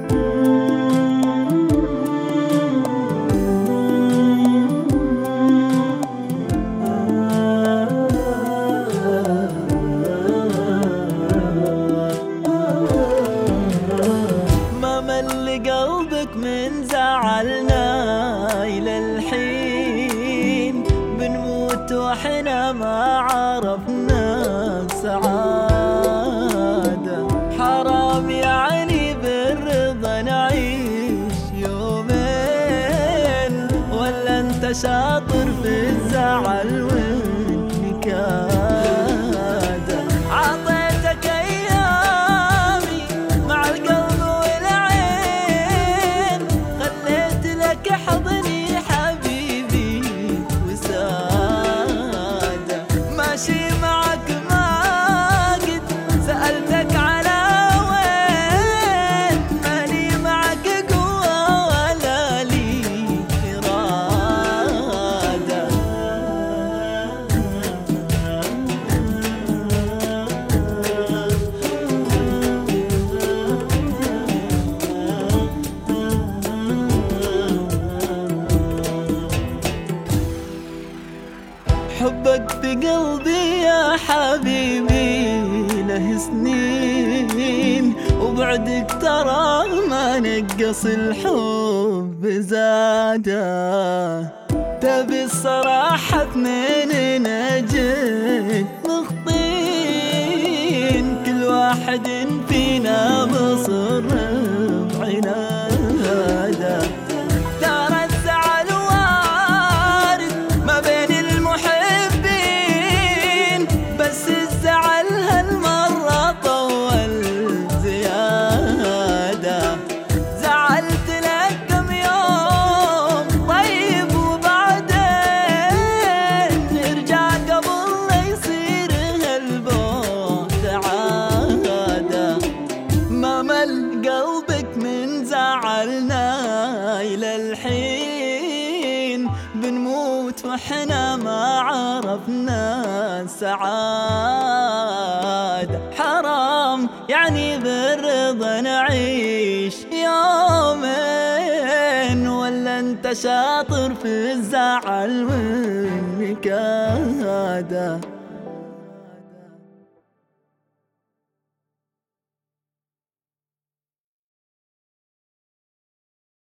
قلبك من زعلنا إلى الحين بنموت وحنا ما عرفنا السعادة. حرام يعني بالرضا نعيش يومين، ولا انت شاطر في الزعل والنكاية؟ حبك في قلبي يا حبيبي له سنين، وبعدك ترى ما نقص الحب زاده. تبي الصراحة اثنيننا جد مخطين، كل واحد فينا مصر بعناده. قلبك من زعلنا إلى الحين بنموت وحنا ما عرفنا السعادة. حرام يعني بالرضا نعيش يومين، ولا انت شاطر في الزعل والنكاية؟